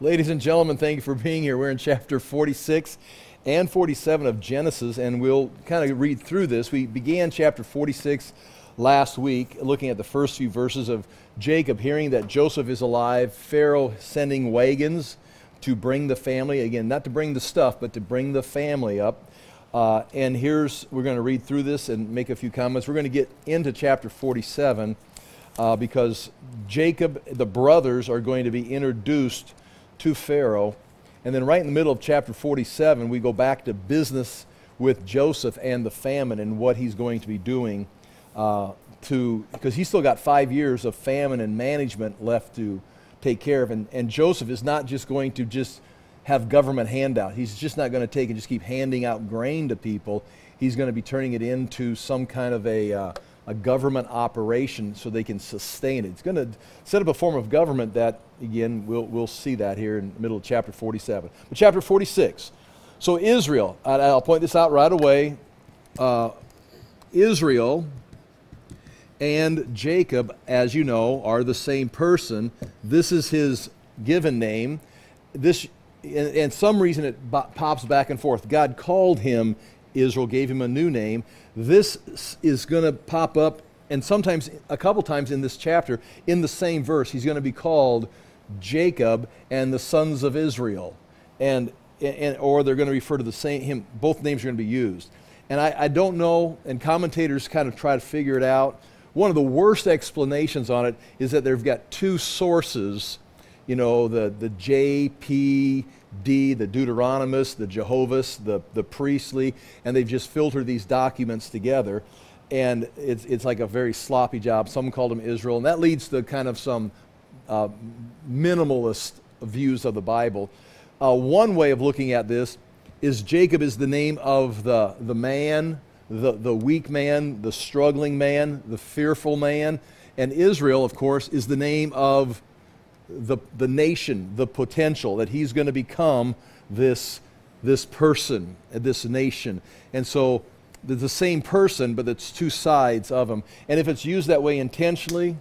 Ladies and gentlemen, thank you for being here. We're in chapter 46 and 47 of Genesis, and we'll kind of read through this. We began chapter 46 last week, looking at the first few verses of Jacob hearing that Joseph is alive, Pharaoh sending wagons to bring the family, again, not to bring the stuff, but to bring the family up. We're going to read through this and make a few comments. We're going to get into chapter 47 because Jacob, the brothers, are going to be introduced to Pharaoh. And then right in the middle of chapter 47, we go back to business with Joseph and the famine and what he's going to be doing because he's still got 5 years of famine and management left to take care of. And Joseph is not just going to just have government handout. He's just not going to take and just keep handing out grain to people. He's going to be turning it into some kind of a government operation so they can sustain it. It's going to set up a form of government that, again, we'll see that here in the middle of chapter 47. But chapter 46. So Israel, I'll point this out right away. Israel and Jacob, as you know, are the same person. This is his given name. This, and some reason it pops back and forth. God called him Israel, gave him a new name. This is going to pop up, and sometimes, a couple times in this chapter, in the same verse, he's going to be called Jacob and the sons of Israel, or they're going to refer to the same him. Both names are going to be used, and I don't know. And commentators kind of try to figure it out. One of the worst explanations on it is that they've got two sources. You know, the JPD, the Deuteronomist, the Jehovah's, the priestly, and they've just filtered these documents together, and it's like a very sloppy job. Some called them Israel, and that leads to kind of some minimalist views of the Bible. One way of looking at this is Jacob is the name of the man, the weak man, the struggling man, the fearful man, and Israel, of course, is the name of the nation, the potential that he's going to become this person, this nation. And so they're the same person, but it's two sides of him. And if it's used that way intentionally,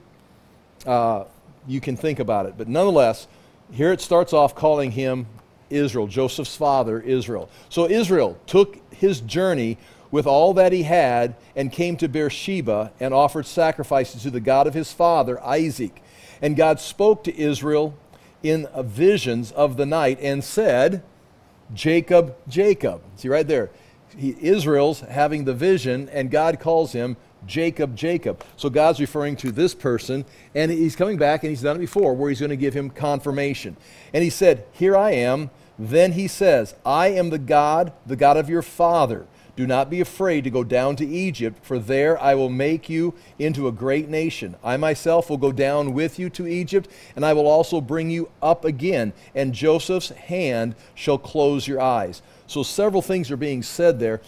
you can think about it. But nonetheless, here it starts off calling him Israel, Joseph's father, Israel. So Israel took his journey with all that he had and came to Beersheba and offered sacrifices to the God of his father, Isaac. And God spoke to Israel in visions of the night and said, Jacob, Jacob. See right there. Israel's having the vision, and God calls him Jacob, Jacob. So God's referring to this person, and he's coming back, and he's done it before, where he's going to give him confirmation. And he said, here I am. Then he says, I am the God of your father. Do not be afraid to go down to Egypt, for there I will make you into a great nation. I myself will go down with you to Egypt, and I will also bring you up again, and Joseph's hand shall close your eyes. So several things are being said there.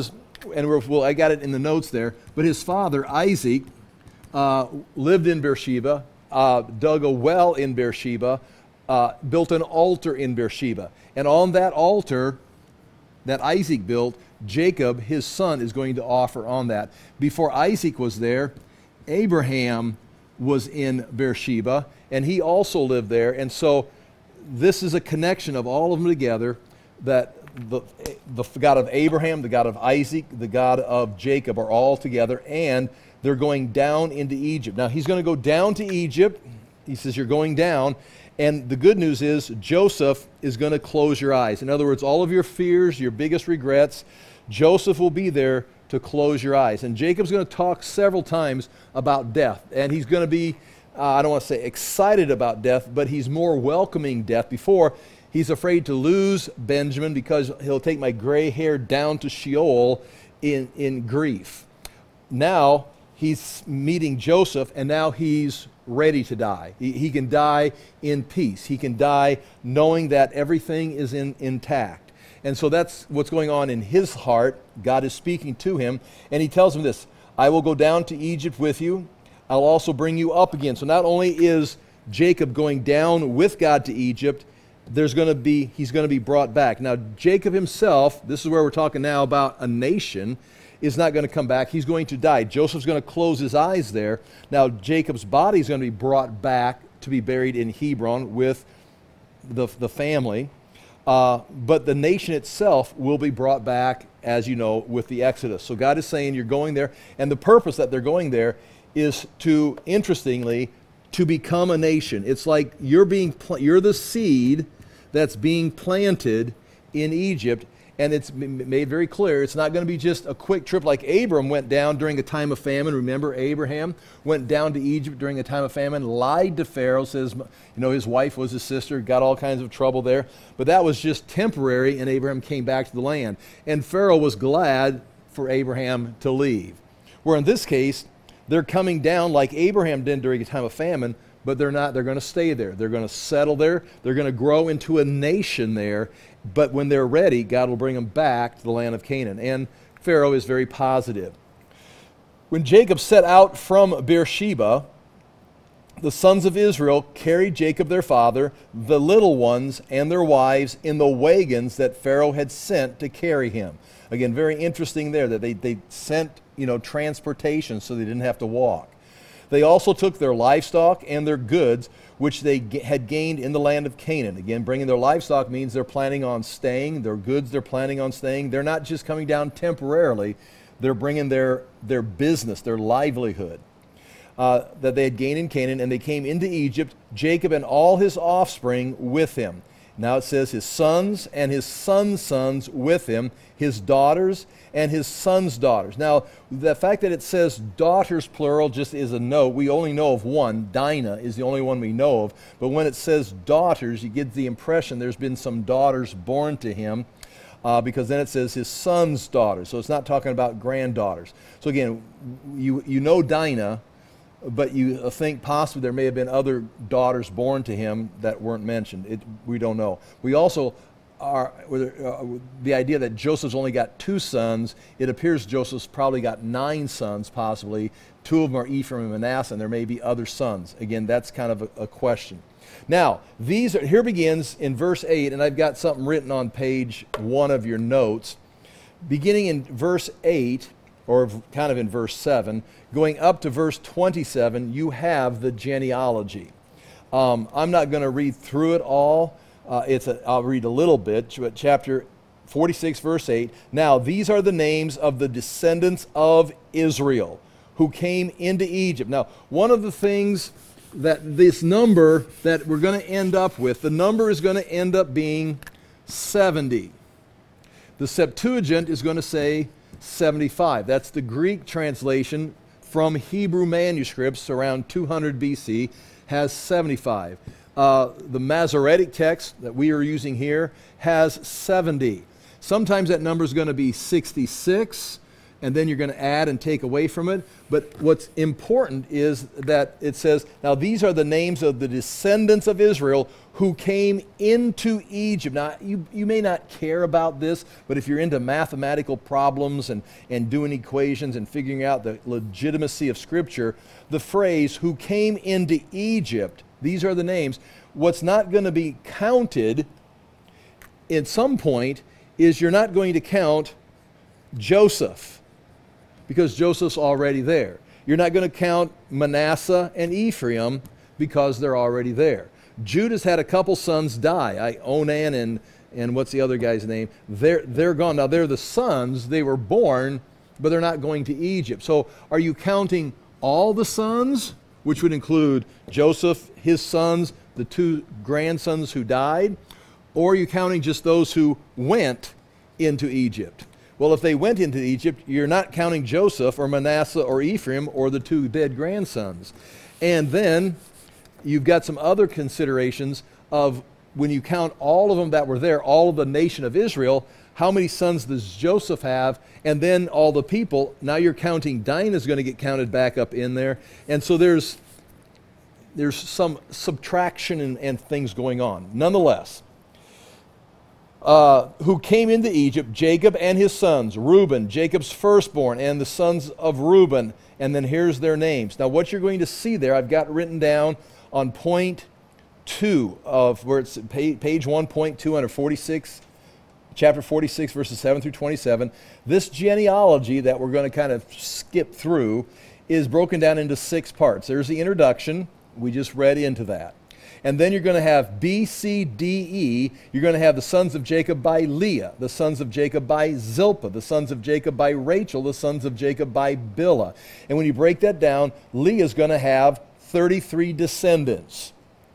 I got it in the notes there, but his father, Isaac, lived in Beersheba, dug a well in Beersheba, built an altar in Beersheba. And on that altar that Isaac built, Jacob, his son, is going to offer on that. Before Isaac was there, Abraham was in Beersheba, and he also lived there. And so this is a connection of all of them together, that the God of Abraham, the God of Isaac, the God of Jacob are all together, and they're going down into Egypt. Now, he's going to go down to Egypt. He says, you're going down. And the good news is Joseph is going to close your eyes. In other words, all of your fears, your biggest regrets, Joseph will be there to close your eyes. And Jacob's going to talk several times about death. And he's going to be, I don't want to say excited about death, but he's more welcoming death. Before, he's afraid to lose Benjamin because he'll take my gray hair down to Sheol in grief. Now, he's meeting Joseph, and now he's ready to die. He can die in peace. He can die knowing that everything is intact. And so that's what's going on in his heart. God is speaking to him, and he tells him this, I will go down to Egypt with you. I'll also bring you up again. So not only is Jacob going down with God to Egypt, he's going to be brought back. Now, Jacob himself, this is where we're talking now about a nation, is not going to come back. He's going to die. Joseph's going to close his eyes there. Now, Jacob's body is going to be brought back to be buried in Hebron with the family, but the nation itself will be brought back, as you know, with the Exodus. So God is saying you're going there, and the purpose that they're going there is to, interestingly, to become a nation. It's like you're the seed that's being planted in Egypt, and it's made very clear it's not going to be just a quick trip like Abram went down during a time of famine. Remember, Abraham went down to Egypt during a time of famine, lied to Pharaoh, says, his wife was his sister, got all kinds of trouble there. But that was just temporary, and Abraham came back to the land. And Pharaoh was glad for Abraham to leave. Where in this case, they're coming down like Abraham did during a time of famine, but they're not. They're going to stay there. They're going to settle there. They're going to grow into a nation there. But when they're ready, God will bring them back to the land of Canaan. And Pharaoh is very positive. When Jacob set out from Beersheba, the sons of Israel carried Jacob their father, the little ones and their wives, in the wagons that Pharaoh had sent to carry him. Again, very interesting there that they sent transportation so they didn't have to walk. They also took their livestock and their goods, which they had gained in the land of Canaan. Again, bringing their livestock means they're planning on staying. Their goods, they're planning on staying. They're not just coming down temporarily. They're bringing their business, their livelihood that they had gained in Canaan, and they came into Egypt, Jacob and all his offspring with him. Now it says his sons and his sons' sons with him, his daughters and his sons' daughters. Now, the fact that it says daughters plural just is a note. We only know of one. Dinah is the only one we know of. But when it says daughters, you get the impression there's been some daughters born to him, because then it says his sons' daughters. So it's not talking about granddaughters. So again, you know Dinah, but you think possibly there may have been other daughters born to him that weren't mentioned. We don't know. We also are the idea that Joseph's only got 2 sons. It appears Joseph's probably got 9 sons, possibly. 2 of them are Ephraim and Manasseh, and there may be other sons. Again, that's kind of a question. Now, here begins in verse 8, and I've got something written on page 1 of your notes. Beginning in verse 8, or kind of in verse 7, going up to verse 27, you have the genealogy. I'm not going to read through it all. I'll read a little bit, but chapter 46, verse 8. Now, these are the names of the descendants of Israel who came into Egypt. Now, one of the things that this number that we're going to end up with, the number is going to end up being 70. The Septuagint is going to say 75. That's the Greek translation from Hebrew manuscripts around 200 BC, has 75. The Masoretic text that we are using here has 70. Sometimes that number is going to be 66, and then you're going to add and take away from it. But what's important is that it says, now these are the names of the descendants of Israel who came into Egypt. Now, you may not care about this, but if you're into mathematical problems and doing equations and figuring out the legitimacy of Scripture, the phrase, who came into Egypt, these are the names. What's not going to be counted at some point is you're not going to count Joseph, because Joseph's already there. You're not going to count Manasseh and Ephraim because they're already there. Judah's had a couple sons die. Onan and what's the other guy's name? They're gone. Now they're the sons. They were born, but they're not going to Egypt. So are you counting all the sons, which would include Joseph, his sons, the 2 grandsons who died? Or are you counting just those who went into Egypt? Well, if they went into Egypt, you're not counting Joseph or Manasseh or Ephraim or the 2 dead grandsons. And then you've got some other considerations of when you count all of them that were there, all of the nation of Israel, how many sons does Joseph have? And then all the people, now you're counting, Dinah's going to get counted back up in there. And so there's some subtraction and things going on. Nonetheless, who came into Egypt, Jacob and his sons, Reuben, Jacob's firstborn, and the sons of Reuben. And then here's their names. Now what you're going to see there, I've got written down on point 2 of where it's page 1.2 under 46, chapter 46, verses 7 through 27. This genealogy that we're going to kind of skip through is broken down into 6 parts. There's the introduction. We just read into that. And then you're going to have B, C, D, E. You're going to have the sons of Jacob by Leah, the sons of Jacob by Zilpah, the sons of Jacob by Rachel, the sons of Jacob by Bilhah. And when you break that down, Leah's going to have 33 descendants.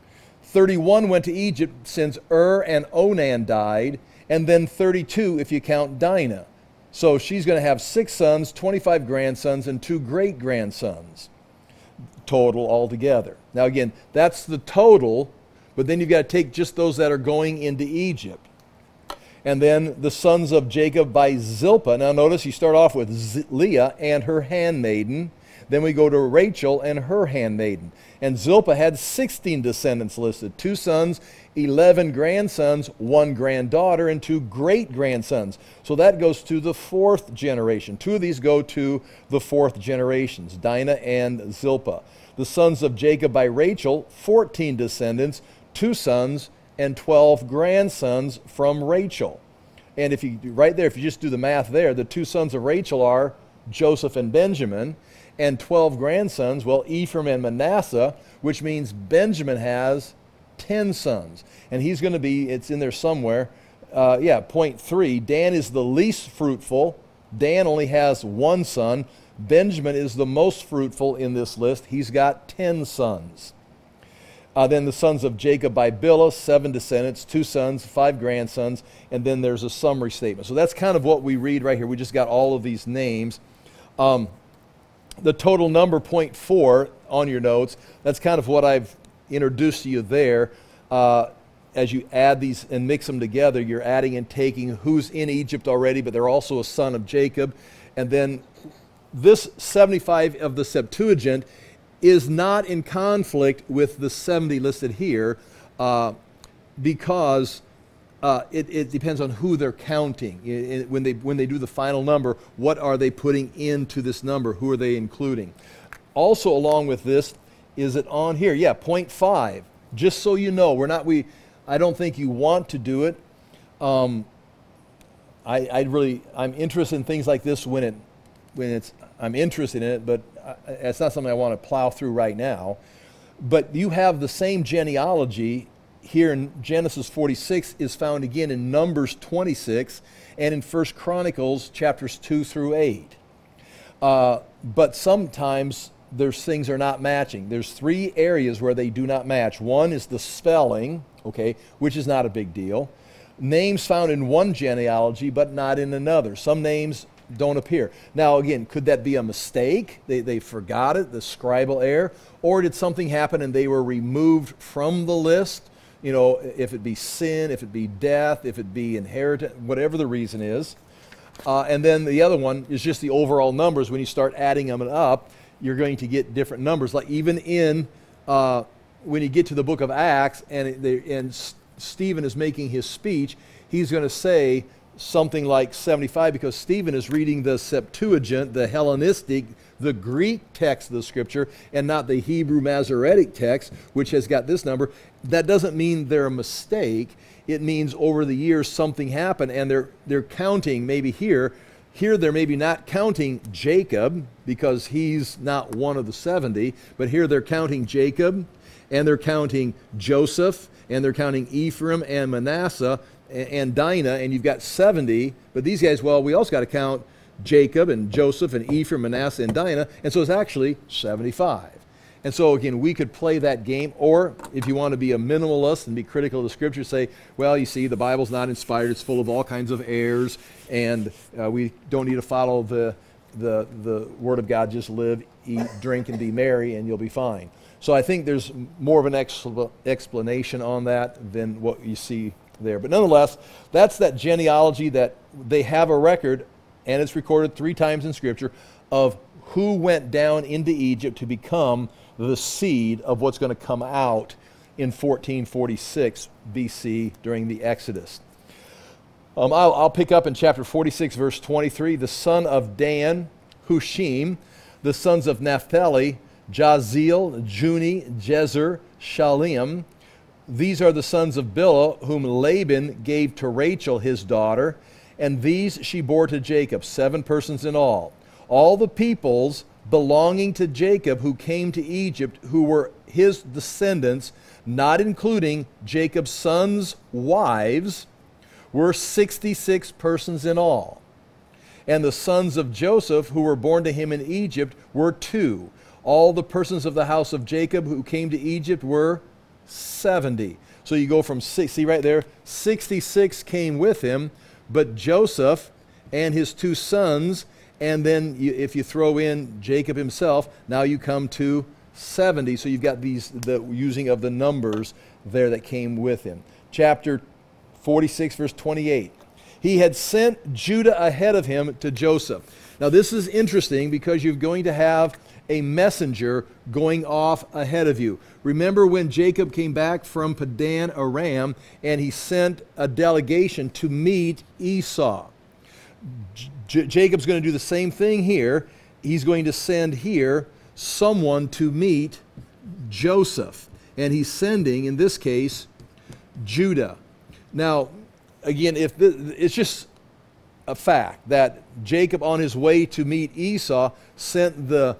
31 went to Egypt since and Onan died, and then 32 if you count Dinah. So she's going to have 6 sons, 25 grandsons, and 2 great-grandsons total altogether. Now again, that's the total, but then you've got to take just those that are going into Egypt. And then the sons of Jacob by Zilpah. Now notice you start off with Leah and her handmaiden. Then we go to Rachel and her handmaiden. And Zilpah had 16 descendants listed, 2 sons, 11 grandsons, 1 granddaughter, and 2 great-grandsons. So that goes to the 4th generation. 2 of these go to the 4th generations, Dinah and Zilpah. The sons of Jacob by Rachel, 14 descendants, 2 sons, and 12 grandsons from Rachel. And if you just do the math there, the 2 sons of Rachel are Joseph and Benjamin, and 12 grandsons, well, Ephraim and Manasseh, which means Benjamin has 10 sons. And he's going to be, it's in there somewhere, point 3, Dan is the least fruitful. Dan only has 1 son. Benjamin is the most fruitful in this list. He's got 10 sons. Then the sons of Jacob by Bilhah, 7 descendants, 2 sons, 5 grandsons, and then there's a summary statement. So that's kind of what we read right here. We just got all of these names. The total number, point 4, on your notes, that's kind of what I've introduced to you there. As you add these and mix them together, you're adding and taking who's in Egypt already, but they're also a son of Jacob. And then this 75 of the Septuagint is not in conflict with the 70 listed here because it depends on who they're counting. When they do the final number, what are they putting into this number? Who are they including? Also along with this, is it on here? Yeah, point 5. Just so you know, I don't think you want to do it. I'm interested in things like this I'm interested in it, but it's not something I want to plow through right now. But you have the same genealogy here in Genesis 46 is found again in Numbers 26 and in 1 Chronicles chapters 2 through 8. But sometimes things are not matching. There's 3 areas where they do not match. One is the spelling, which is not a big deal. Names found in one genealogy but not in another. Some names don't appear. Now again, could that be a mistake? They forgot it, the scribal error, or did something happen and they were removed from the list? If it be sin, if it be death, if it be inheritance, whatever the reason is. And then the other one is just the overall numbers. When you start adding them up, you're going to get different numbers. Like even in when you get to the book of Acts and Stephen is making his speech, he's going to say something like 75 because Stephen is reading the Septuagint, the Hellenistic, the Greek text of the scripture, and not the Hebrew Masoretic text, which has got this number. That doesn't mean they're a mistake. It means over the years something happened, and they're counting maybe here. Here they're maybe not counting Jacob because he's not one of the 70, but here they're counting Jacob, and they're counting Joseph, and they're counting Ephraim and Manasseh and Dinah, and you've got 70, but these guys, well, we also got to count Jacob and Joseph and Ephraim, Manasseh, and Dinah, and so it's actually 75. And so again, we could play that game, or if you want to be a minimalist and be critical of the scripture, say, well, you see, the Bible's not inspired, it's full of all kinds of errors, and we don't need to follow the Word of God, just live, eat, drink, and be merry, and you'll be fine. So I think there's more of an explanation on that than what you see there. But nonetheless, that's that genealogy that they have a record, and it's recorded 3 times in Scripture, of who went down into Egypt to become the seed of what's going to come out in 1446 BC during the Exodus. I'll pick up in chapter 46, verse 23. The son of Dan, Hushim. The sons of Naphtali, Jazeel, Juni, Jezer, Shalim. These are the sons of Bilhah, whom Laban gave to Rachel his daughter, and these she bore to Jacob, 7 persons in all. All the peoples belonging to Jacob who came to Egypt, who were his descendants, not including Jacob's sons' wives, were 66 persons in all. And the sons of Joseph who were born to him in Egypt were 2. All the persons of the house of Jacob who came to Egypt were 70. So you go from 6, see right there, 66 came with him, but Joseph and his 2 sons, and then if you throw in Jacob himself, now you come to 70. So you've got the using of the numbers there that came with him. Chapter 46, verse 28. He had sent Judah ahead of him to Joseph. Now this is interesting because you're going to have a messenger going off ahead of you. Remember when Jacob came back from Padan Aram and he sent a delegation to meet Esau. Jacob's going to do the same thing here. He's going to send here someone to meet Joseph. And he's sending, in this case, Judah. Now, again, it's just a fact that Jacob, on his way to meet Esau, sent the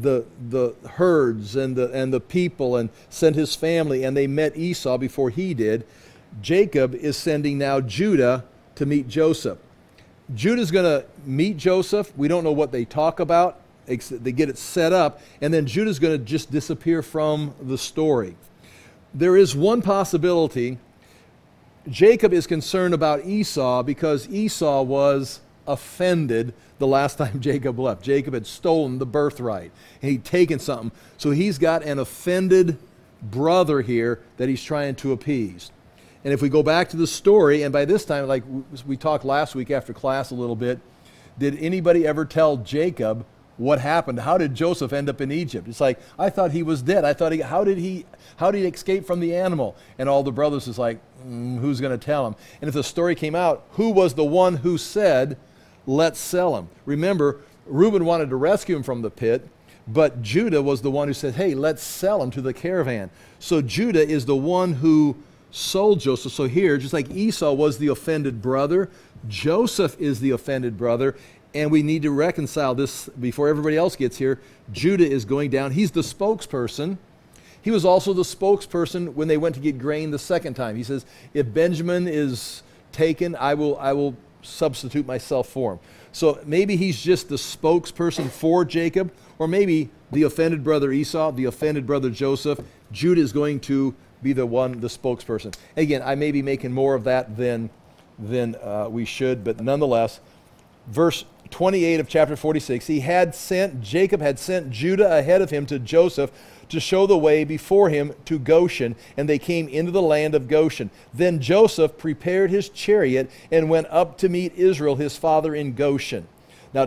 herds and the people and sent his family, and they met Esau before he did. Jacob is sending now Judah to meet Joseph. Judah's going to meet Joseph. We don't know what they talk about. They get it set up, and then Judah's going to just disappear from the story. There is one possibility. Jacob is concerned about Esau because Esau was offended the last time Jacob left. Jacob had stolen the birthright, and he'd taken something. So he's got an offended brother here that he's trying to appease. And if we go back to the story, and by this time, like we talked last week after class a little bit, did anybody ever tell Jacob what happened? How did Joseph end up in Egypt? It's like, I thought he was dead. I thought how did he escape from the animal? And all the brothers is like, who's going to tell him? And if the story came out, who was the one who said, let's sell him? Remember, Reuben wanted to rescue him from the pit, but Judah was the one who said, hey, let's sell him to the caravan. So Judah is the one who sold Joseph. So here, just like Esau was the offended brother, Joseph is the offended brother, and we need to reconcile this before everybody else gets here. Judah is going down. He's the spokesperson. He was also the spokesperson when they went to get grain the second time. He says, if Benjamin is taken, I will substitute myself for him. So maybe he's just the spokesperson for Jacob, or maybe the offended brother Esau, the offended brother Joseph. Judah is going to be the spokesperson. Again, I may be making more of that than we should, but nonetheless, verse 28 of chapter 46, Jacob had sent Judah ahead of him to Joseph to show the way before him to Goshen, and they came into the land of Goshen. Then Joseph prepared his chariot and went up to meet Israel, his father, in Goshen. Now,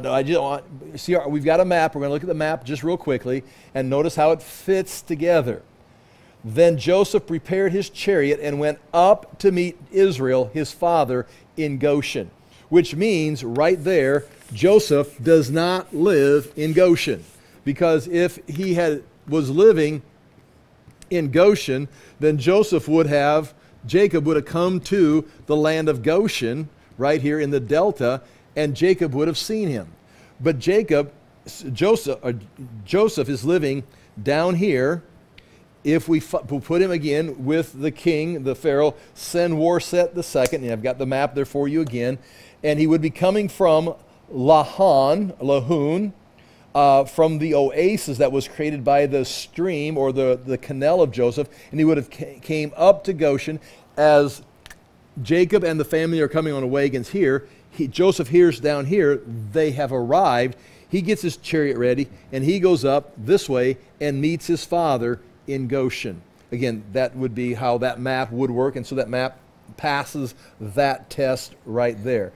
we've got a map. We're going to look at the map just real quickly and notice how it fits together. Then Joseph prepared his chariot and went up to meet Israel, his father, in Goshen, which means right there, Joseph does not live in Goshen, because if he was living in Goshen, then Jacob would have come to the land of Goshen right here in the delta, and Jacob would have seen him. But Joseph is living down here. If we put him again with the king, the Pharaoh, Senwarset II, and I've got the map there for you again, and he would be coming from Lahun, from the oasis that was created by the stream or the canal of Joseph, and he would have came up to Goshen. As Jacob and the family are coming on wagons here, Joseph hears down here they have arrived. He gets his chariot ready, and he goes up this way and meets his father in Goshen. Again, that would be how that map would work, and so that map passes that test right there.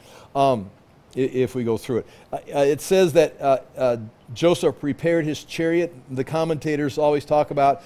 If we go through it. It says that Joseph prepared his chariot. The commentators always talk about,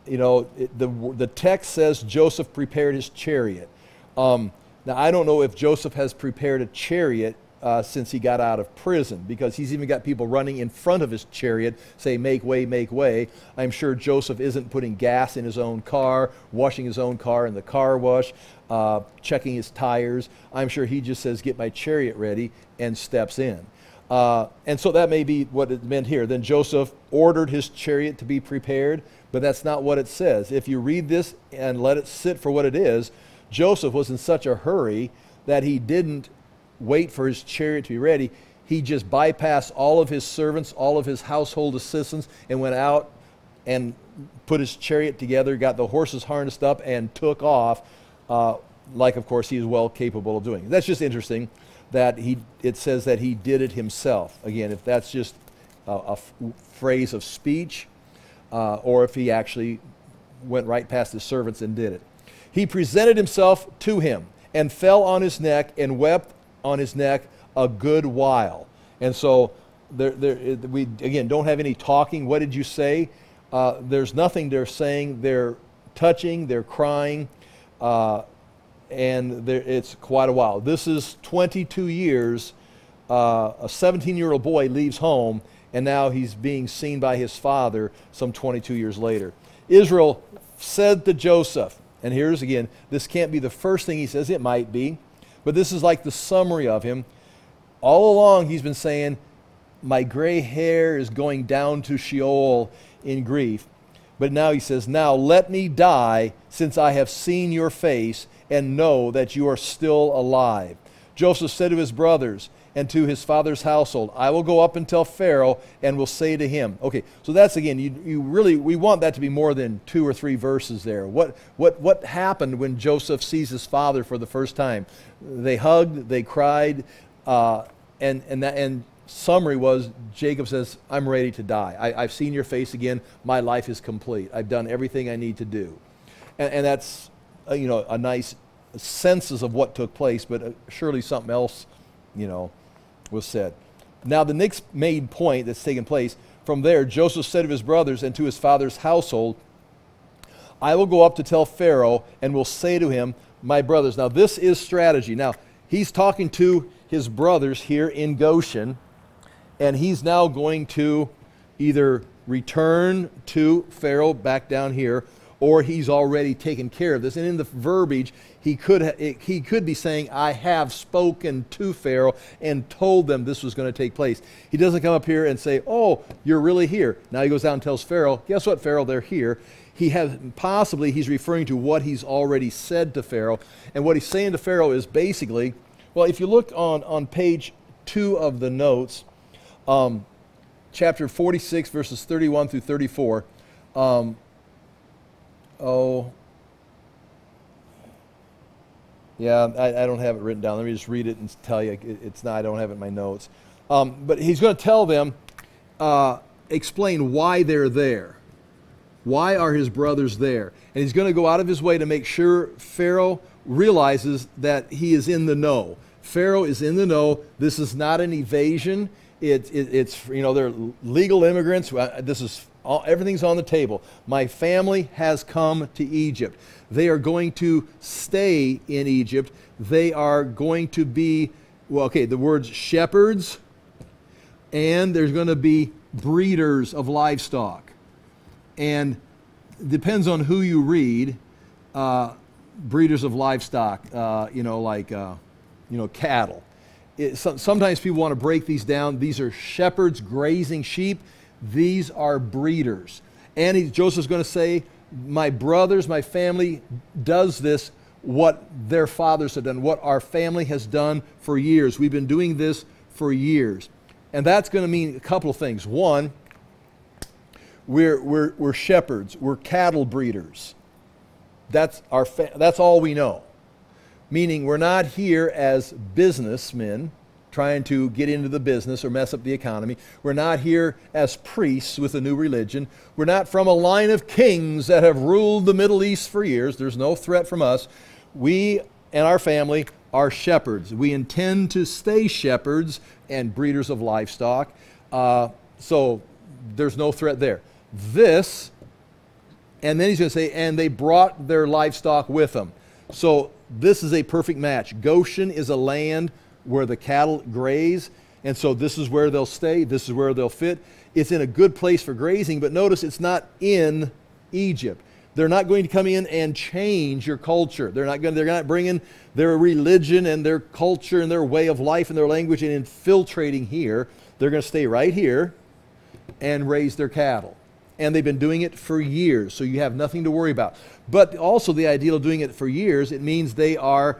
the text says Joseph prepared his chariot. Now, I don't know if Joseph has prepared a chariot since he got out of prison, because he's even got people running in front of his chariot, say, make way, make way. I'm sure Joseph isn't putting gas in his own car, washing his own car in the car wash, checking his tires. I'm sure he just says, get my chariot ready, and steps in. And so that may be what it meant here. Then Joseph ordered his chariot to be prepared, but that's not what it says. If you read this and let it sit for what it is, Joseph was in such a hurry that he didn't wait for his chariot to be ready. He just bypassed all of his servants, all of his household assistants, and went out and put his chariot together, got the horses harnessed up, and took off, like, of course, he is well capable of doing. That's just interesting that it says that he did it himself. Again, if that's just a phrase of speech, or if he actually went right past his servants and did it. He presented himself to him and fell on his neck and wept on his neck a good while. And so we, again, don't have any talking. What did you say? There's nothing they're saying. They're touching, they're crying, and it's quite a while. This is 22 years. A 17-year-old boy leaves home, and now he's being seen by his father some 22 years later. Israel said to Joseph, and here's again, this can't be the first thing he says, it might be, but this is like the summary of him. All along he's been saying, my gray hair is going down to Sheol in grief. But now he says, now let me die, since I have seen your face and know that you are still alive. Joseph said to his brothers and to his father's household, I will go up and tell Pharaoh and will say to him. Okay, so that's again, we want that to be more than 2 or 3 verses there. What happened when Joseph sees his father for the first time? They hugged, they cried, and summary was, Jacob says, I'm ready to die. I've seen your face again. My life is complete. I've done everything I need to do. And that's, a nice census of what took place, but surely something else, was said. Now the next main point that's taken place, from there, Joseph said to his brothers and to his father's household, I will go up to tell Pharaoh and will say to him, my brothers. Now this is strategy. Now he's talking to his brothers here in Goshen, and he's now going to either return to Pharaoh back down here, or he's already taken care of this. And in the verbiage, he could be saying, I have spoken to Pharaoh and told them this was going to take place. He doesn't come up here and say, oh, you're really here. Now he goes down and tells Pharaoh, guess what, Pharaoh, they're here. He's referring to what he's already said to Pharaoh. And what he's saying to Pharaoh is basically, well, if you look on page 2 of the notes, chapter 46, verses 31 through 34, I don't have it written down. Let me just read it and tell you. I don't have it in my notes. But he's going to tell them, explain why they're there. Why are his brothers there? And he's going to go out of his way to make sure Pharaoh realizes that he is in the know. Pharaoh is in the know. This is not an evasion. It's they're legal immigrants. Everything's on the table. My family has come to Egypt. They are going to stay in Egypt. They are going to be, the words shepherds, and there's going to be breeders of livestock. And depends on who you read, breeders of livestock, cattle. Sometimes people want to break these down. These are shepherds grazing sheep. These are breeders. And Joseph's going to say, my brothers, my family does this, what their fathers have done, what our family has done for years. We've been doing this for years. And that's going to mean a couple of things. One, we're shepherds. We're cattle breeders. That's all we know. Meaning we're not here as businessmen trying to get into the business or mess up the economy. We're not here as priests with a new religion. We're not from a line of kings that have ruled the Middle East for years. There's no threat from us. We and our family are shepherds. We intend to stay shepherds and breeders of livestock. So there's no threat there. This, and then he's going to say, and they brought their livestock with them. So this is a perfect match. Goshen is a land where the cattle graze, and so this is where they'll stay. This is where they'll fit. It's in a good place for grazing, but notice it's not in Egypt. They're not going to come in and change your culture. They're not bringing their religion and their culture and their way of life and their language and infiltrating here. They're going to stay right here and raise their cattle. And they've been doing it for years, so you have nothing to worry about. But also the idea of doing it for years, it means they are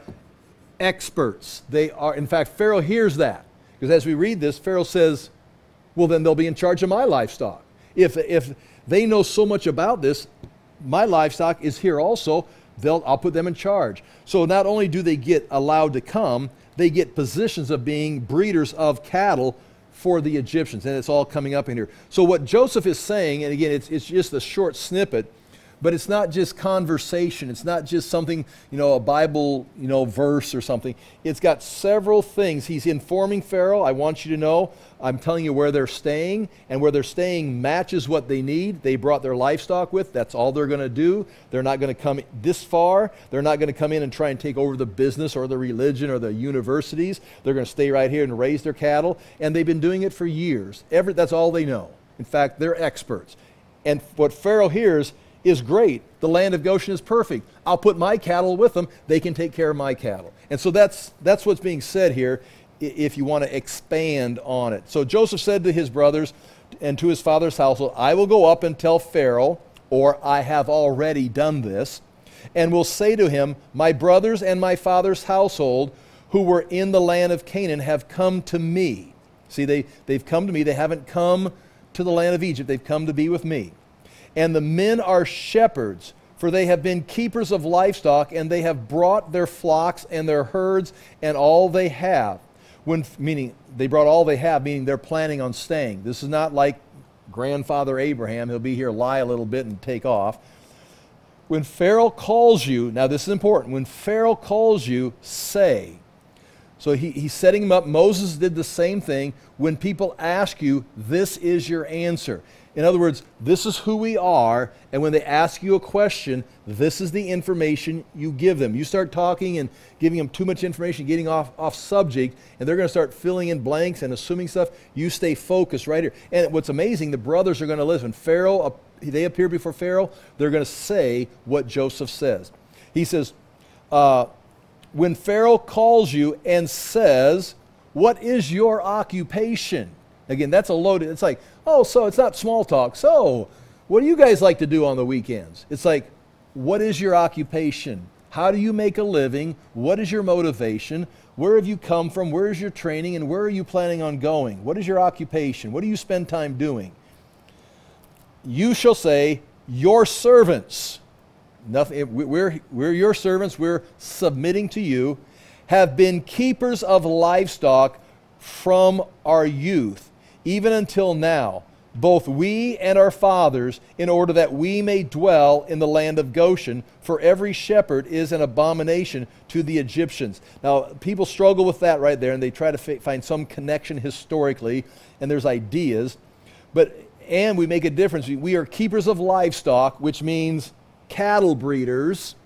experts. They are, in fact, Pharaoh hears that. Because as we read this, Pharaoh says, well, then they'll be in charge of my livestock. If they know so much about this, my livestock is here also, I'll put them in charge. So not only do they get allowed to come, they get positions of being breeders of cattle for the Egyptians. And it's all coming up in here. So what Joseph is saying, and again, it's just a short snippet, but it's not just conversation. It's not just something, a Bible, verse or something. It's got several things. He's informing Pharaoh, I want you to know, I'm telling you where they're staying, and where they're staying matches what they need. They brought their livestock with. That's all they're going to do. They're not going to come this far. They're not going to come in and try and take over the business or the religion or the universities. They're going to stay right here and raise their cattle. And they've been doing it for years. That's all they know. In fact, they're experts. And what Pharaoh hears is great. The land of Goshen is perfect. I'll put my cattle with them. They can take care of my cattle. And so that's what's being said here if you want to expand on it. So Joseph said to his brothers and to his father's household, I will go up and tell Pharaoh, or I have already done this, and will say to him, my brothers and my father's household who were in the land of Canaan have come to me. See, they've come to me. They haven't come to the land of Egypt. They've come to be with me. And the men are shepherds, for they have been keepers of livestock, and they have brought their flocks and their herds and all they have. Meaning, they brought all they have, meaning they're planning on staying. This is not like grandfather Abraham. He'll be here, lie a little bit, and take off. When Pharaoh calls you, now this is important, when Pharaoh calls you, say. So he's setting him up. Moses did the same thing. When people ask you, this is your answer. In other words, this is who we are, and when they ask you a question, this is the information you give them. You start talking and giving them too much information, getting off subject, and they're going to start filling in blanks and assuming stuff. You stay focused right here. And what's amazing, the brothers are going to listen. Pharaoh, they appear before Pharaoh, they're going to say what Joseph says. He says, when Pharaoh calls you and says, what is your occupation? Again, that's a loaded, it's like, so it's not small talk. So, what do you guys like to do on the weekends? It's like, what is your occupation? How do you make a living? What is your motivation? Where have you come from? Where is your training? And where are you planning on going? What is your occupation? What do you spend time doing? You shall say, your servants, we're your servants, we're submitting to you, have been keepers of livestock from our youth, even until now, both we and our fathers, in order that we may dwell in the land of Goshen, for every shepherd is an abomination to the Egyptians. Now, people struggle with that right there, and they try to find some connection historically, and there's ideas, and we make a difference. We are keepers of livestock, which means cattle breeders,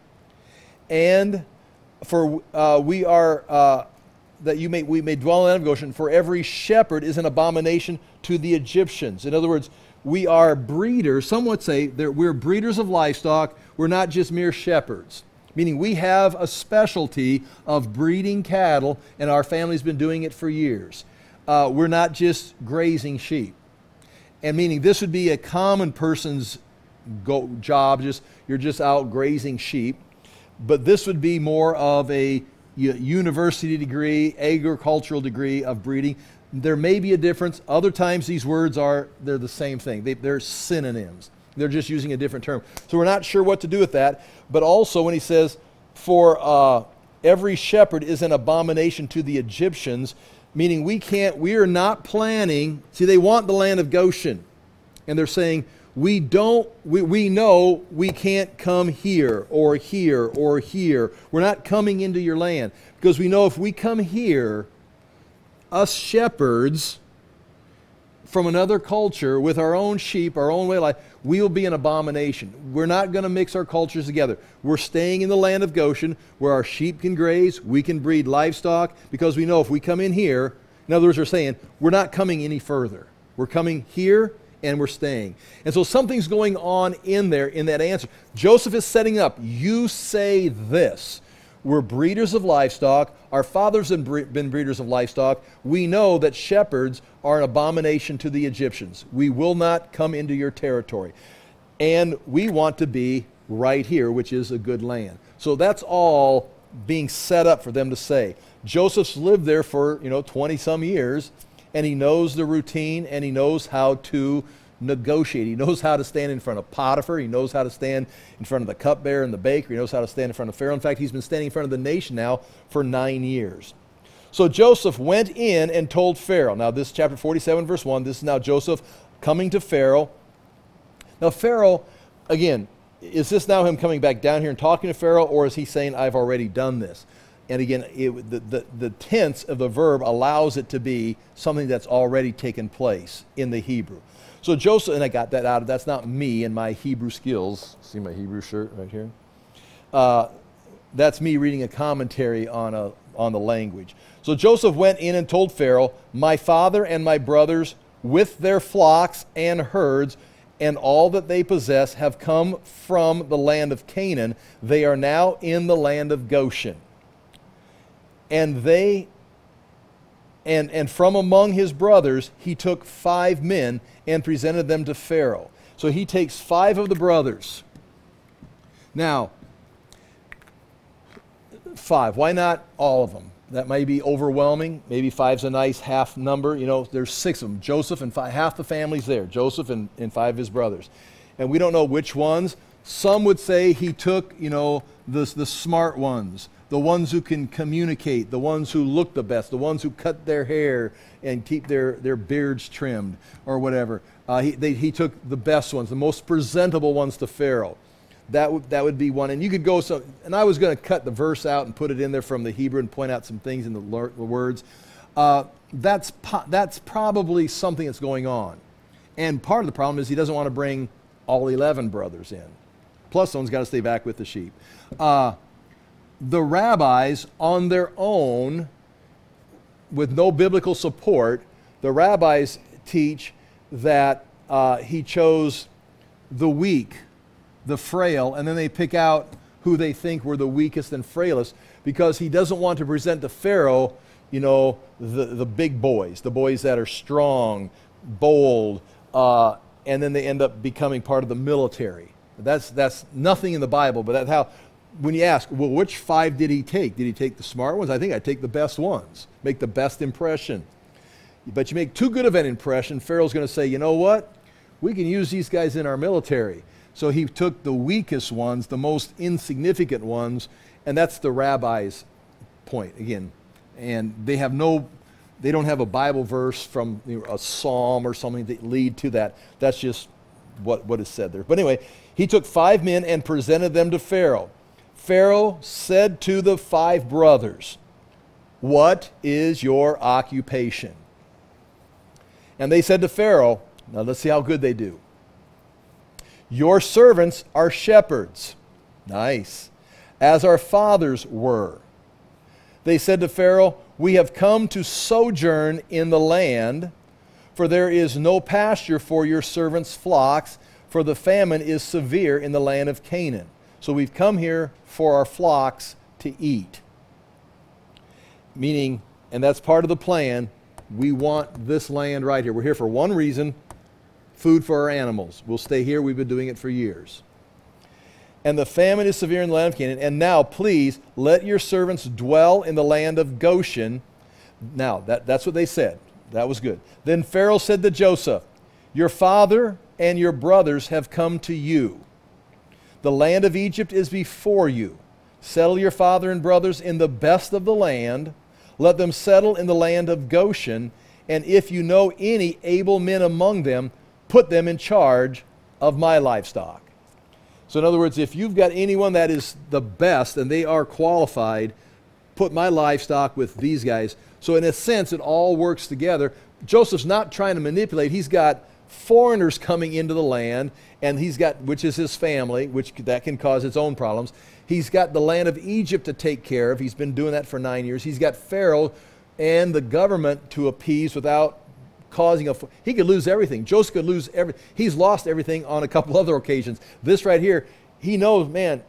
and for we are that we may dwell in the land of Goshen, for every shepherd is an abomination to the Egyptians. In other words, we are breeders. Some would say that we're breeders of livestock. We're not just mere shepherds, meaning we have a specialty of breeding cattle, and our family's been doing it for years. We're not just grazing sheep. And meaning this would be a common person's job, you're just out grazing sheep. But this would be more of a university degree, agricultural degree of breeding. There may be a difference. Other times these words they're the same thing. They're synonyms. They're just using a different term. So we're not sure what to do with that. But also when he says, for every shepherd is an abomination to the Egyptians, meaning we are not planning. See, they want the land of Goshen. And they're saying, we know we can't come here or here or here. We're not coming into your land. Because we know if we come here, us shepherds from another culture with our own sheep, our own way of life, we will be an abomination. We're not going to mix our cultures together. We're staying in the land of Goshen where our sheep can graze, we can breed livestock, because we know if we come in here, in other words, they're saying, we're not coming any further. We're coming here, and we're staying. And so something's going on in there in that answer. Joseph is setting up. You say this. We're breeders of livestock. Our fathers have been breeders of livestock. We know that shepherds are an abomination to the Egyptians. We will not come into your territory. And we want to be right here, which is a good land. So that's all being set up for them to say. Joseph's lived there for 20 some years, and he knows the routine, and he knows how to negotiate. He knows how to stand in front of Potiphar. He knows how to stand in front of the cupbearer and the baker. He knows how to stand in front of Pharaoh. In fact, he's been standing in front of the nation now for 9 years. So Joseph went in and told Pharaoh. Now this is chapter 47, verse 1. This is now Joseph coming to Pharaoh. Now Pharaoh, again, is this now him coming back down here and talking to Pharaoh, or is he saying, I've already done this? And again, the tense of the verb allows it to be something that's already taken place in the Hebrew. So Joseph, and I got that out. That's not me and my Hebrew skills. See my Hebrew shirt right here? That's me reading a commentary on the language. So Joseph went in and told Pharaoh, my father and my brothers with their flocks and herds and all that they possess have come from the land of Canaan. They are now in the land of Goshen. And from among his brothers he took 5 men and presented them to Pharaoh. So he takes 5 of the brothers. Now, 5. Why not all of them? That may be overwhelming. Maybe 5's a nice half number. There's 6 of them. Joseph and 5, half the family's there. Joseph and 5 of his brothers. And we don't know which ones. Some would say he took, the smart ones, the ones who can communicate, the ones who look the best, the ones who cut their hair and keep their beards trimmed or whatever. He took the best ones, the most presentable ones to Pharaoh. That would be one. And you could go, and I was going to cut the verse out and put it in there from the Hebrew and point out some things in the words. That's probably something that's going on. And part of the problem is he doesn't want to bring all 11 brothers in. Plus, someone's got to stay back with the sheep. The rabbis on their own, with no biblical support, the rabbis teach that he chose the weak, the frail, and then they pick out who they think were the weakest and frailest because he doesn't want to present to Pharaoh, the big boys, the boys that are strong, bold, and then they end up becoming part of the military. That's nothing in the Bible, but that's how. When you ask, well, which 5 did he take? Did he take the smart ones? I think I'd take the best ones. Make the best impression. But you make too good of an impression, Pharaoh's going to say, you know what? We can use these guys in our military. So he took the weakest ones, the most insignificant ones, and that's the rabbi's point, again. And they don't have a Bible verse from a psalm or something that lead to that. That's just what is said there. But anyway, he took 5 men and presented them to Pharaoh. Pharaoh said to the 5 brothers, what is your occupation? And they said to Pharaoh, now let's see how good they do. Your servants are shepherds. Nice. As our fathers were. They said to Pharaoh, we have come to sojourn in the land, for there is no pasture for your servants' flocks, for the famine is severe in the land of Canaan. So we've come here for our flocks to eat. Meaning, and that's part of the plan, we want this land right here. We're here for one reason, food for our animals. We'll stay here. We've been doing it for years. And the famine is severe in the land of Canaan. And now, please, let your servants dwell in the land of Goshen. Now, that's what they said. That was good. Then Pharaoh said to Joseph, your father and your brothers have come to you. The land of Egypt is before you. Settle your father and brothers in the best of the land. Let them settle in the land of Goshen. And if you know any able men among them, put them in charge of my livestock. So in other words, if you've got anyone that is the best and they are qualified, put my livestock with these guys. So in a sense, it all works together. Joseph's not trying to manipulate. He's got foreigners coming into the land, and he's got, which is his family, which that can cause its own problems. He's got the land of Egypt to take care of. He's been doing that for 9 years. He's got Pharaoh and the government to appease without causing he could lose everything. Joseph could lose everything. He's lost everything on a couple other occasions. This right here, he knows, man,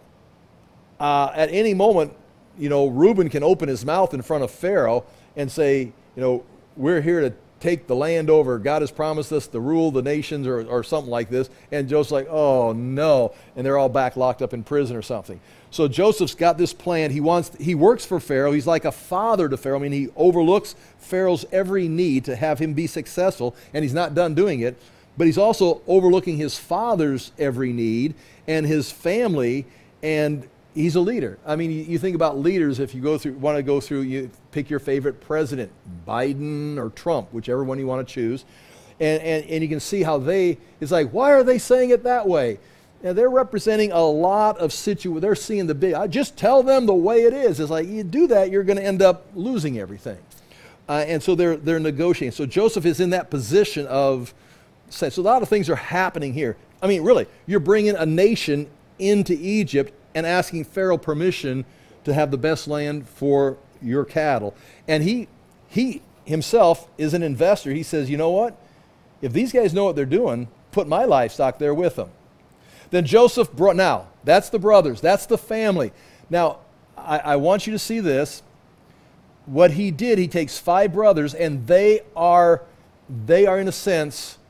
at any moment, Reuben can open his mouth in front of Pharaoh and say, we're here to take the land over. God has promised us to rule the nations or something like this. And Joseph's like, oh no. And they're all back locked up in prison or something. So Joseph's got this plan. He works for Pharaoh. He's like a father to Pharaoh. I mean, he overlooks Pharaoh's every need to have him be successful, and he's not done doing it. But he's also overlooking his father's every need and his family, and he's a leader. I mean, you think about leaders. If you want to go through, you pick your favorite president, Biden or Trump, whichever one you want to choose. And you can see how it's like, why are they saying it that way? Now, they're representing a lot of situations. They're seeing the big, I just tell them the way it is. It's like, you do that, you're going to end up losing everything. And so they're negotiating. So Joseph is in that position of, so a lot of things are happening here. I mean, really, you're bringing a nation into Egypt and asking Pharaoh permission to have the best land for your cattle. And he himself is an investor. He says, you know what? If these guys know what they're doing, put my livestock there with them. Then Joseph brought, now, that's the brothers, that's the family. Now, I want you to see this. What he did, he takes 5 brothers, and they are in a sense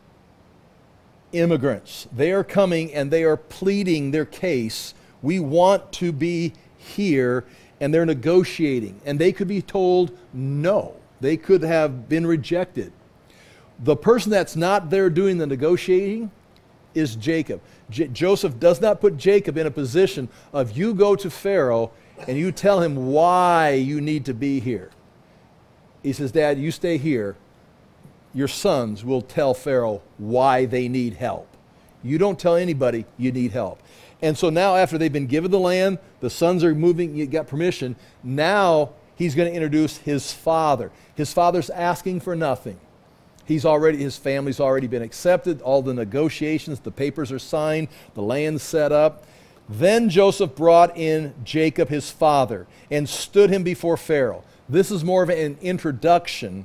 immigrants. They are coming and they are pleading their case. We want to be here, and they're negotiating. And they could be told no. They could have been rejected. The person that's not there doing the negotiating is Jacob. Joseph does not put Jacob in a position of, you go to Pharaoh and you tell him why you need to be here. He says, Dad, you stay here. Your sons will tell Pharaoh why they need help. You don't tell anybody you need help. And so now, after they've been given the land, the sons are moving, you got permission. Now he's going to introduce his father. His father's asking for nothing. His family's already been accepted, all the negotiations, the papers are signed, the land's set up. Then Joseph brought in Jacob, his father, and stood him before Pharaoh. This is more of an introduction,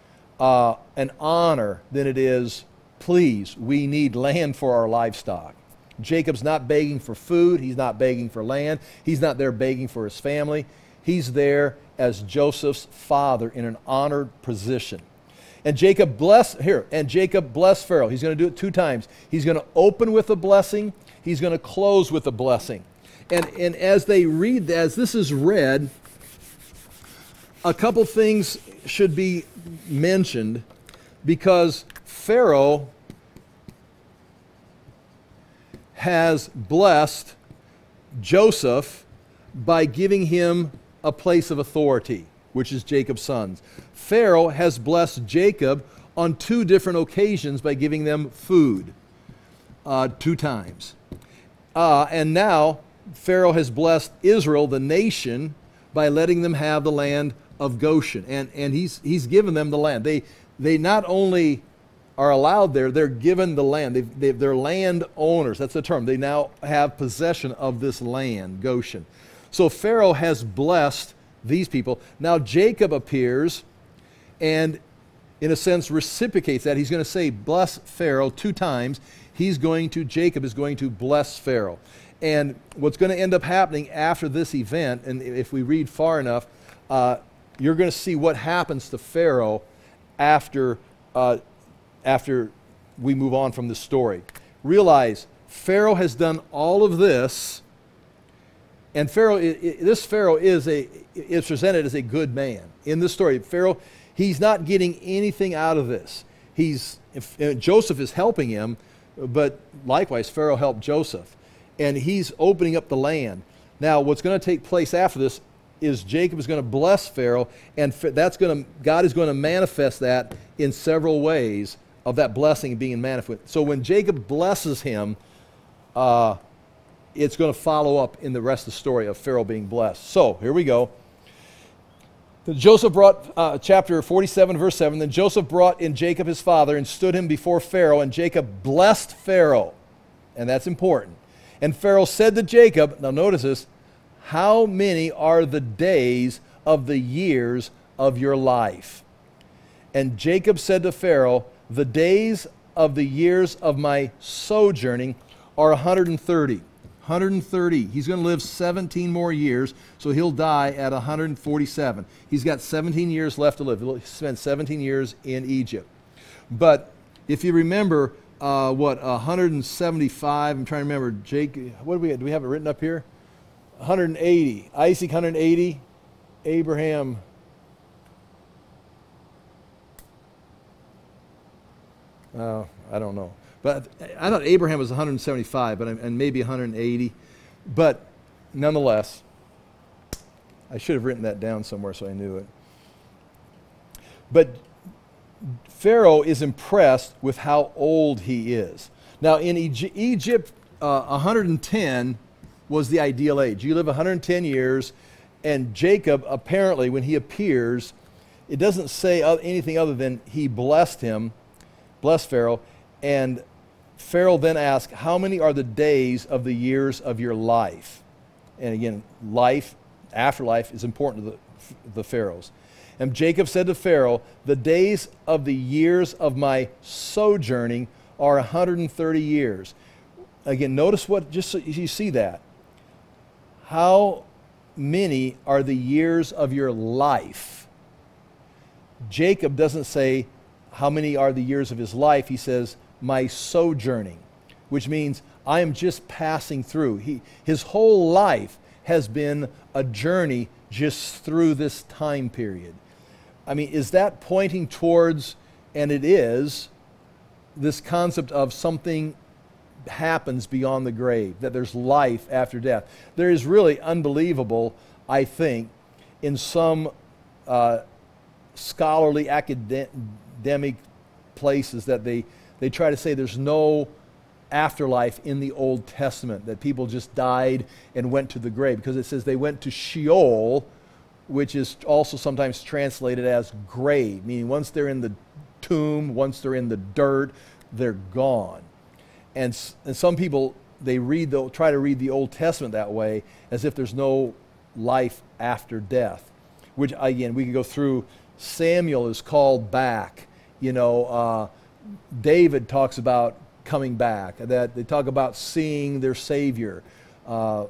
an honor, than it is, please, we need land for our livestock. Jacob's not begging for food. He's not begging for land. He's not there begging for his family. He's there as Joseph's father in an honored position. And Jacob blessed Pharaoh. He's going to do it 2 times. He's going to open with a blessing. He's going to close with a blessing. And as this is read, a couple things should be mentioned, because Pharaoh has blessed Joseph by giving him a place of authority, which is Jacob's sons. Pharaoh has blessed Jacob on 2 different occasions by giving them food 2 times. And now Pharaoh has blessed Israel, the nation, by letting them have the land of Goshen. And he's given them the land. They not only are allowed there, they're given the land. They're land owners. That's the term. They now have possession of this land, Goshen. So Pharaoh has blessed these people. Now Jacob appears and, in a sense, reciprocates that. He's going to say, bless Pharaoh 2 times. Jacob is going to bless Pharaoh. And what's going to end up happening after this event, and if we read far enough, you're going to see what happens to Pharaoh after we move on from this story. Realize, Pharaoh has done all of this, and this Pharaoh is presented as a good man. In this story, Pharaoh, he's not getting anything out of this. Joseph is helping him, but likewise, Pharaoh helped Joseph. And he's opening up the land. Now, what's going to take place after this is Jacob is going to bless Pharaoh, and God is going to manifest that in several ways of that blessing being manifested. So when Jacob blesses him, it's going to follow up in the rest of the story of Pharaoh being blessed. So here we go. Joseph brought, chapter 47, verse 7, then Joseph brought in Jacob his father and stood him before Pharaoh, and Jacob blessed Pharaoh. And that's important. And Pharaoh said to Jacob, now notice this, how many are the days of the years of your life? And Jacob said to Pharaoh, the days of the years of my sojourning are 130. 130. He's going to live 17 more years, so he'll die at 147. He's got 17 years left to live. He'll spend 17 years in Egypt. But if you remember, 175, I'm trying to remember, Jake, what do we have it written up here? 180. Isaac, 180. Abraham, I don't know. But I thought Abraham was 175, and maybe 180. But nonetheless, I should have written that down somewhere so I knew it. But Pharaoh is impressed with how old he is. Now, in Egypt, 110 was the ideal age. You live 110 years, and Jacob, apparently, when he appears, it doesn't say anything other than he blessed Pharaoh, and Pharaoh then asked, how many are the days of the years of your life? And again, life, afterlife is important to the pharaohs. And Jacob said to Pharaoh, the days of the years of my sojourning are 130 years. Again, notice what, just so you see that. How many are the years of your life? Jacob doesn't say how many are the years of his life. He says, my sojourning, which means I am just passing through. His whole life has been a journey just through this time period. I mean, is that pointing towards, and it is, this concept of something happens beyond the grave, that there's life after death? There is really unbelievable, I think, in some scholarly academic places that they try to say there's no afterlife in the Old Testament, that people just died and went to the grave, because it says they went to Sheol, which is also sometimes translated as grave, meaning once they're in the tomb, once they're in the dirt, they're gone. And some people, try to read the Old Testament that way, as if there's no life after death, which, again, we could go through. Samuel is called back. David talks about coming back, that they talk about seeing their Savior. So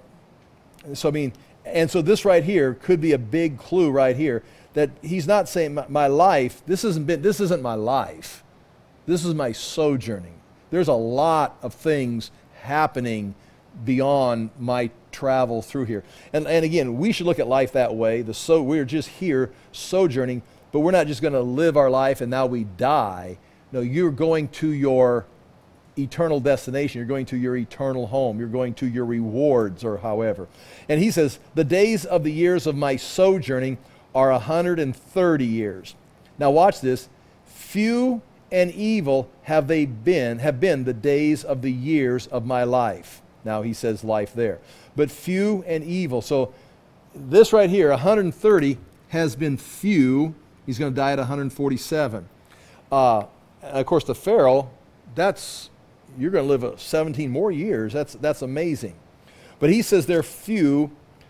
this right here could be a big clue right here, that he's not saying my life, this isn't my life. This is my sojourning. There's a lot of things happening beyond my travel through here. And again, we should look at life that way. We're just here sojourning, but we're not just going to live our life and now we die. No, you're going to your eternal destination. You're going to your eternal home. You're going to your rewards, or however. And he says, the days of the years of my sojourning are 130 years. Now watch this. Few and evil have been the days of the years of my life. Now he says life there. But few and evil. So this right here, 130, has been few. He's going to die at 147. Of course, the Pharaoh, you're going to live 17 more years. That's amazing. But he says they're few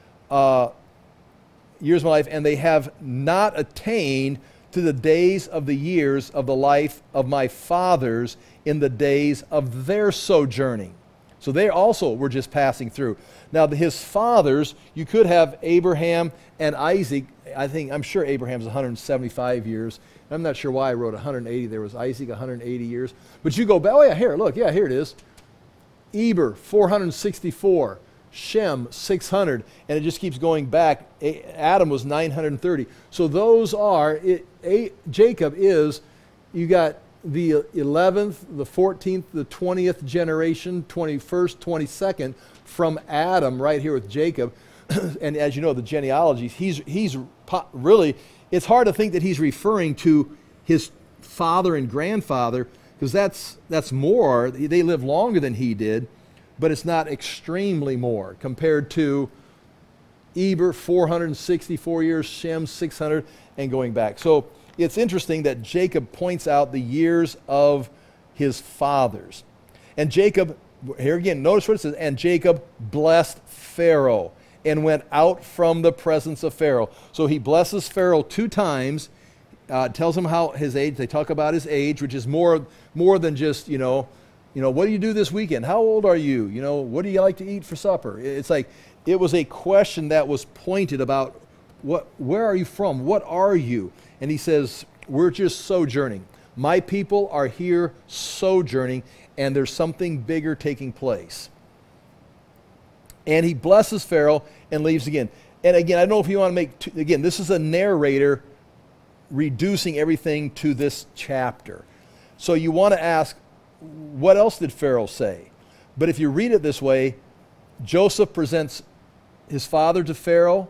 years of my life, and they have not attained to the days of the years of the life of my fathers in the days of their sojourning. So they also were just passing through. Now, his fathers, you could have Abraham and Isaac. I'm sure Abraham's 175 years. I'm not sure why I wrote 180. There was Isaac, 180 years. But you go back, here it is. Eber, 464. Shem, 600. And it just keeps going back. Adam was 930. So those are, Jacob is, you got the 11th, the 14th, the 20th generation, 21st, 22nd from Adam right here with Jacob. And as you know, the genealogies, he's really, it's hard to think that he's referring to his father and grandfather, because that's more. They lived longer than he did, but it's not extremely more compared to Eber, 464 years, Shem, 600, and going back. So it's interesting that Jacob points out the years of his fathers. And Jacob, here again, notice what it says, and Jacob blessed Pharaoh and went out from the presence of Pharaoh. So he blesses Pharaoh 2 times. tells him how his age. They talk about his age, which is more than just, what do you do this weekend? How old are you? What do you like to eat for supper? It's like, it was a question that was pointed about where are you from? What are you? And he says, we're just sojourning. My people are here sojourning, and there's something bigger taking place. And he blesses Pharaoh and leaves again. And again, I don't know if you want to again, this is a narrator reducing everything to this chapter. So you want to ask, what else did Pharaoh say? But if you read it this way, Joseph presents his father to Pharaoh.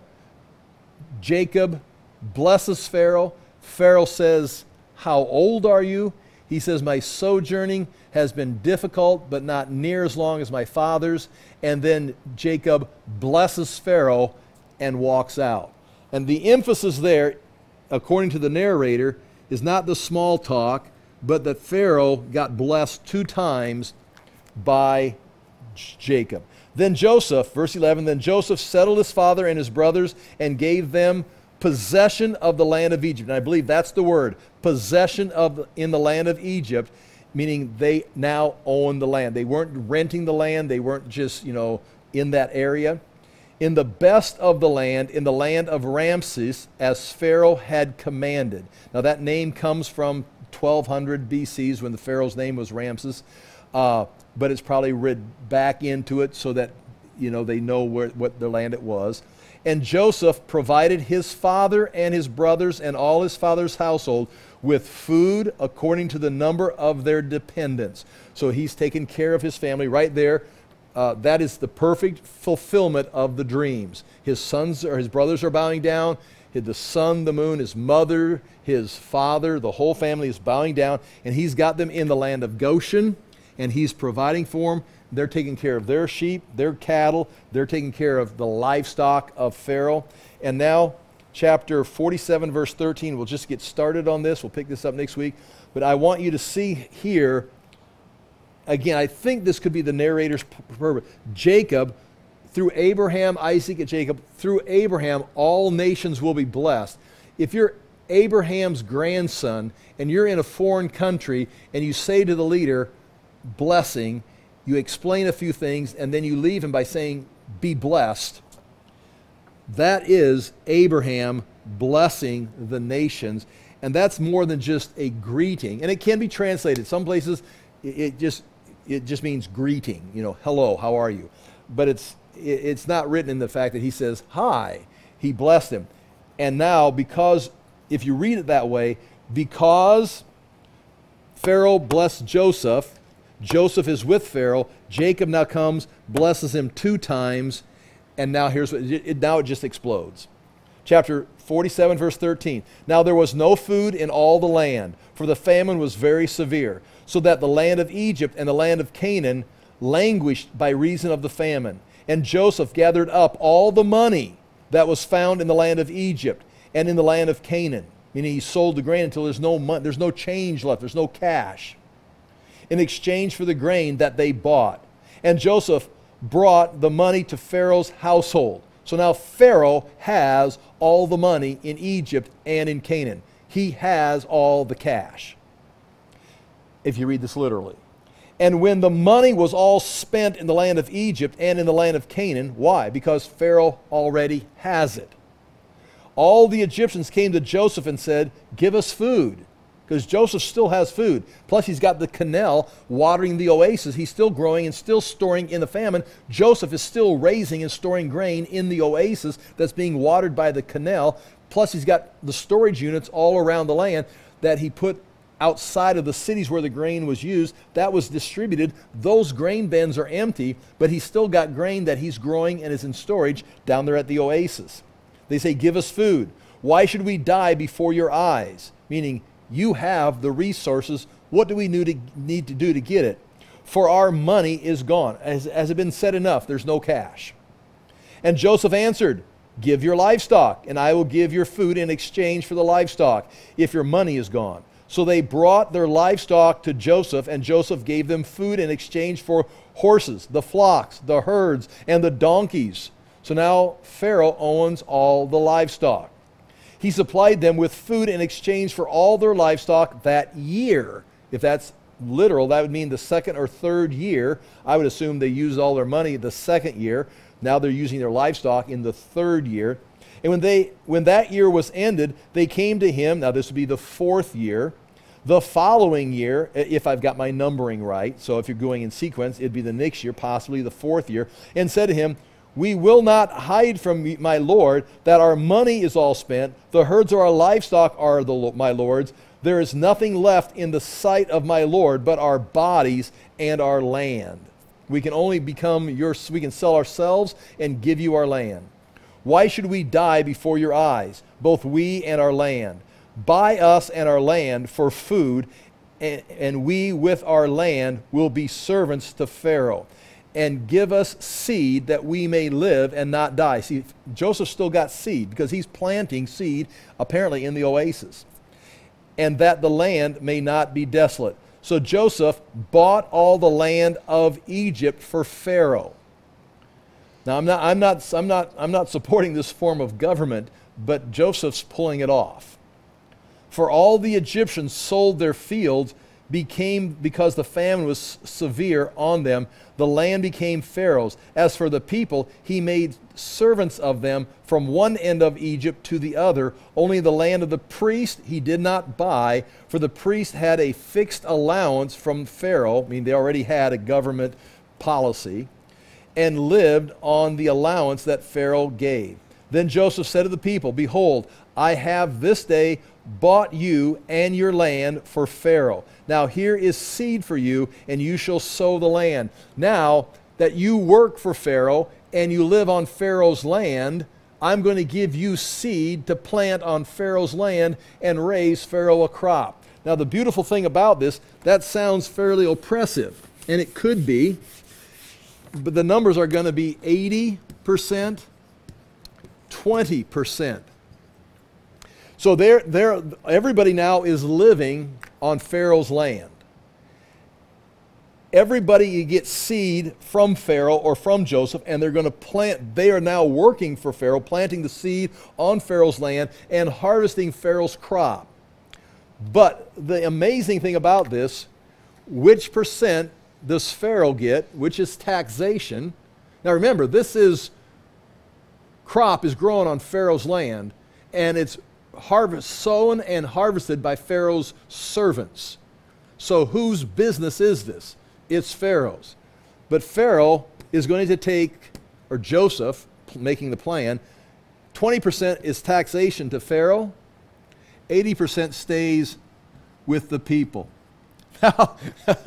Jacob blesses Pharaoh. Pharaoh says, how old are you? He says, my sojourning has been difficult, but not near as long as my father's. And then Jacob blesses Pharaoh and walks out. And the emphasis there, according to the narrator, is not the small talk, but that Pharaoh got blessed 2 times by Jacob. Then Joseph, verse 11, then Joseph settled his father and his brothers and gave them possession of the land of Egypt. And I believe that's the word, possession in the land of Egypt, meaning they now own the land. They weren't renting the land. They weren't just, in that area. In the best of the land, in the land of Ramses, as Pharaoh had commanded. Now that name comes from 1200 BCs when the Pharaoh's name was Ramses. But it's probably read back into it so that they know what the land it was. And Joseph provided his father and his brothers and all his father's household with food according to the number of their dependents. So he's taken care of his family right there. That is the perfect fulfillment of the dreams. His sons or his brothers are bowing down. The sun, the moon, his mother, his father, the whole family is bowing down, and he's got them in the land of Goshen. And he's providing for them. They're taking care of their sheep, their cattle. They're taking care of the livestock of Pharaoh. And now, chapter 47, verse 13, we'll just get started on this. We'll pick this up next week. But I want you to see here, again, I think this could be the narrator's purpose. Jacob, through Abraham, Isaac, and Jacob, through Abraham, all nations will be blessed. If you're Abraham's grandson and you're in a foreign country and you say to the leader, blessing, you explain a few things, and then you leave him by saying, be blessed. That is Abraham blessing the nations, and that's more than just a greeting. And it can be translated. Some places it just means greeting, hello, how are you? But it's not written in the fact that he says, hi, he blessed him. And now, because, if you read it that way, because Pharaoh blessed Joseph, Joseph is with Pharaoh. Jacob now comes, blesses him 2 times, and now now it just explodes. Chapter 47, verse 13. Now there was no food in all the land, for the famine was very severe, so that the land of Egypt and the land of Canaan languished by reason of the famine. And Joseph gathered up all the money that was found in the land of Egypt and in the land of Canaan, meaning he sold the grain until there's no money, there's no change left, there's no cash, in exchange for the grain that they bought. And Joseph brought the money to Pharaoh's household. So now Pharaoh has all the money in Egypt and in Canaan. He has all the cash, if you read this literally. And when the money was all spent in the land of Egypt and in the land of Canaan, why? Because Pharaoh already has it. All the Egyptians came to Joseph and said, give us food. Because Joseph still has food. Plus he's got the canal watering the oasis. He's still growing and still storing in the famine. Joseph is still raising and storing grain in the oasis that's being watered by the canal. Plus he's got the storage units all around the land that he put outside of the cities where the grain was used. That was distributed. Those grain bins are empty, but he's still got grain that he's growing and is in storage down there at the oasis. They say, give us food. Why should we die before your eyes? Meaning, you have the resources. What do we need to do to get it? For our money is gone. Has it been said enough? There's no cash. And Joseph answered, give your livestock, and I will give your food in exchange for the livestock, if your money is gone. So they brought their livestock to Joseph, and Joseph gave them food in exchange for horses, the flocks, the herds, and the donkeys. So now Pharaoh owns all the livestock. He supplied them with food in exchange for all their livestock that year. If that's literal, that would mean the second or third year. I would assume they used all their money the second year. Now they're using their livestock in the third year. And when that year was ended, they came to him. Now this would be the fourth year. The following year, if I've got my numbering right, so if you're going in sequence, it'd be the next year, possibly the fourth year, and said to him, we will not hide from my Lord that our money is all spent. The herds of our livestock are my Lord's. There is nothing left in the sight of my Lord but our bodies and our land. We can only we can sell ourselves and give you our land. Why should we die before your eyes, both we and our land? Buy us and our land for food, and we with our land will be servants to Pharaoh. And give us seed that we may live and not die. See, Joseph still got seed because he's planting seed apparently in the oasis. And that the land may not be desolate. So Joseph bought all the land of Egypt for Pharaoh. Now I'm not supporting this form of government, but Joseph's pulling it off. For all the Egyptians sold their fields because the famine was severe on them. The land became Pharaoh's. As for the people, he made servants of them from one end of Egypt to the other. Only the land of the priest he did not buy, for the priest had a fixed allowance from Pharaoh. I mean, they already had a government policy, and lived on the allowance that Pharaoh gave. Then Joseph said to the people, behold, I have this day bought you and your land for Pharaoh. Now here is seed for you, and you shall sow the land. Now that you work for Pharaoh and you live on Pharaoh's land, I'm going to give you seed to plant on Pharaoh's land and raise Pharaoh a crop. Now the beautiful thing about this, that sounds fairly oppressive, and it could be, but the numbers are going to be 80%, 20%. So everybody now is living on Pharaoh's land. Everybody gets seed from Pharaoh or from Joseph, and they're going to plant. They are now working for Pharaoh, planting the seed on Pharaoh's land and harvesting Pharaoh's crop. But the amazing thing about this, which percent does Pharaoh get, which is taxation? Now remember, crop is growing on Pharaoh's land, and it's sown and harvested by Pharaoh's servants. So whose business is this? It's Pharaoh's. But Pharaoh is going to take, or Joseph, making the plan, 20% is taxation to Pharaoh, 80% stays with the people. Now,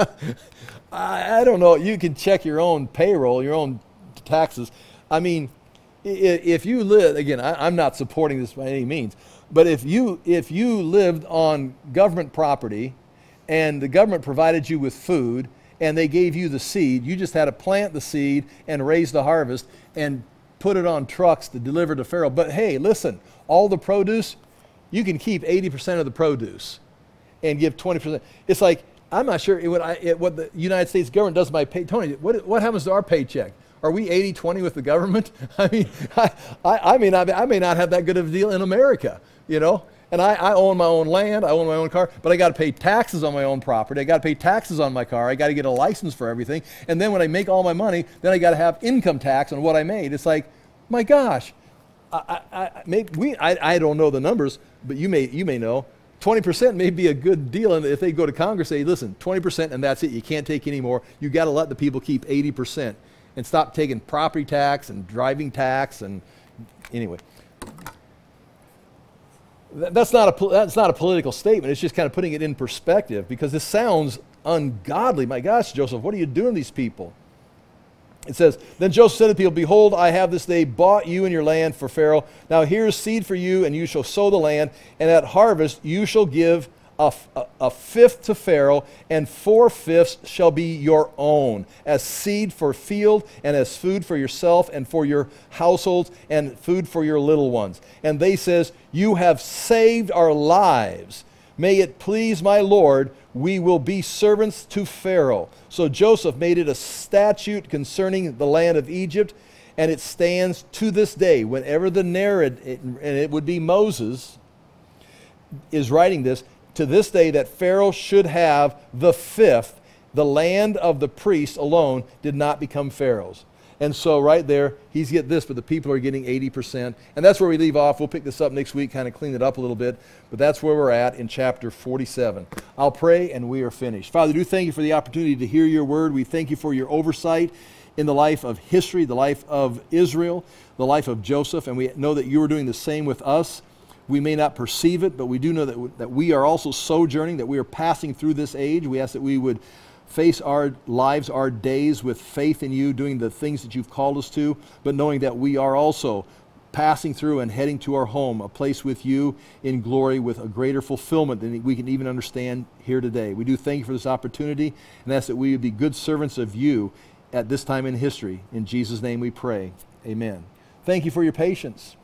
I don't know, you can check your own payroll, your own taxes. I mean, if you live, again, I'm not supporting this by any means, but if you lived on government property and the government provided you with food and they gave you the seed, you just had to plant the seed and raise the harvest and put it on trucks to deliver to Pharaoh. But hey, listen, all the produce, you can keep 80% of the produce and give 20%. It's like, I'm not sure what the United States government does by pay. Tony, what happens to our paycheck? Are we 80-20 with the government? I mean, I may not have that good of a deal in America, you know? And I own my own land, I own my own car, but I got to pay taxes on my own property. I got to pay taxes on my car. I got to get a license for everything. And then when I make all my money, then I got to have income tax on what I made. It's like, my gosh, I don't know the numbers, but you may know. 20% may be a good deal, and if they go to Congress, say, listen, 20% and that's it. You can't take any more. You got to let the people keep 80%. And stop taking property tax and driving tax. And anyway, that's not a political statement. It's just kind of putting it in perspective, because this sounds ungodly. My gosh, Joseph, what are you doing to these people? It says, then Joseph said to the people, behold, I have this day bought you and your land for Pharaoh. Now here's seed for you, and you shall sow the land, and at harvest you shall give a fifth to Pharaoh, and 4/5 shall be your own, as seed for field, and as food for yourself and for your households, and food for your little ones. And they says, you have saved our lives. May it please my Lord, we will be servants to Pharaoh. So Joseph made it a statute concerning the land of Egypt, And it stands to this day. Whenever the narrative, and it would be Moses, is writing this, to this day that Pharaoh should have the fifth. The land of the priests alone did not become Pharaoh's. And so right there, he's getting this, but the people are getting 80%. And that's where we leave off. We'll pick this up next week, kind of clean it up a little bit. But that's where we're at in chapter 47. I'll pray and we are finished. Father, do thank you for the opportunity to hear your word. We thank you for your oversight in the life of history, the life of Israel, the life of Joseph. And we know that you are doing the same with us. We may not perceive it, but we do know that we are also sojourning, that we are passing through this age. We ask that we would face our lives, our days with faith in you, doing the things that you've called us to, but knowing that we are also passing through and heading to our home, a place with you in glory with a greater fulfillment than we can even understand here today. We do thank you for this opportunity and ask that we would be good servants of you at this time in history. In Jesus' name we pray. Amen. Thank you for your patience.